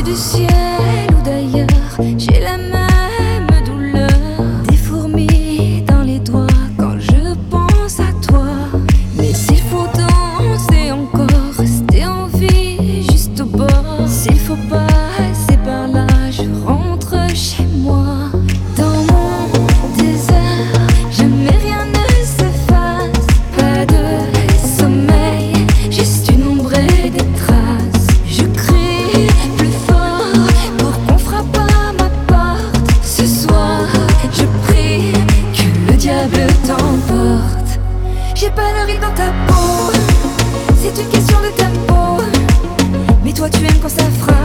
du ciel ou d'ailleurs, j'ai la même douleur. Des fourmis dans les doigts quand je pense à toi. Mais s'il faut danser encore, rester en vie juste au bord. S'il faut passer par là, je rentre chez moi. Dans mon désert, jamais rien ne s'efface. Pas de sommeil, juste une ombre et des traces. Je crie plus fort pour qu'on frappe à ma porte. Ce soir, je prie que le diable t'emporte. J'ai pas le rythme dans ta peau, c'est une question de tempo. Mais toi tu aimes quand ça frappe.